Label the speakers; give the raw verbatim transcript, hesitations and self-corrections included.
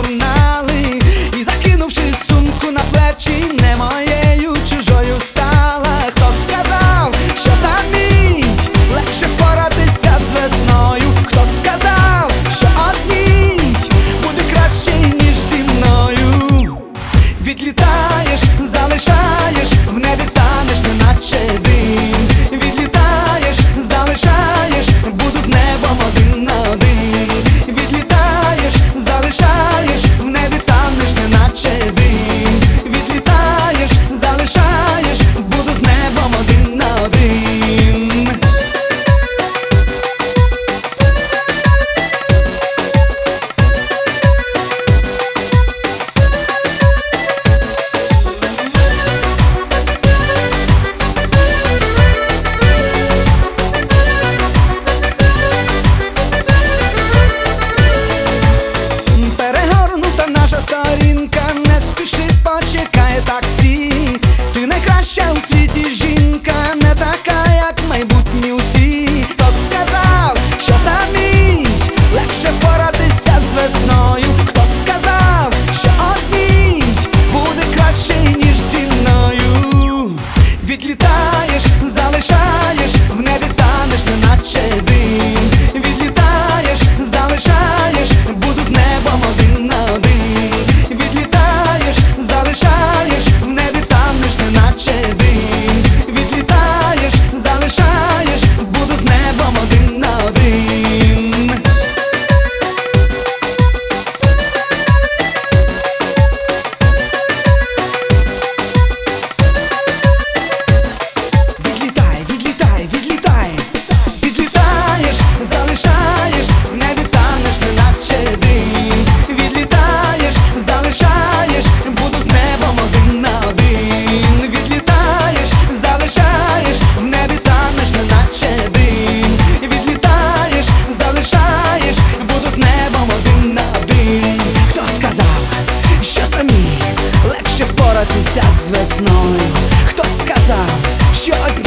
Speaker 1: журнали, і закинувши сумку на плечі, не моєю чужою стала. Хто сказав, що самій легше впоратися з весною? Хто сказав, що одній буде краще, ніж зі мною? Відлітаєш, залишаєш, в небі танеш, неначе дим. Відлітаєш, залишаєш, буду з небом один на один. Відлітаєш, залишаєш, в небі танеш, неначе дим. Відлітаєш, залишаєш, буду з небом один на один. Перегорнута наша сторінка, не спіши, почекає таксі. Ти найкраща у світі жінка, не така, як майбутні усі. Хто сказав, що самій легше впоратися з весною? Хто сказав, що одній буде краще, ніж зі мною? Відлітаєш, залишаєш, в небі танеш, неначе дим. Відлітаєш, залишаєш, буду з небом один на один. Відлітаєш, залишаєш, в небі танеш, неначе дим. Відлітаєш, залишаєш, буду з небом один на один. Відлітай, відлітай, відлітай. Відлітаєш, залишаєш, в небі танеш, неначе дим. Відлітаєш, залишаєш, буду з небом один на один. Відлітаєш, залишаєш, в небі танеш, неначе дим. Відлітаєш, залишаєш, буду з небом один на один. Хто сказав, що самі легше впоратися з весною? Хто сказав, що одні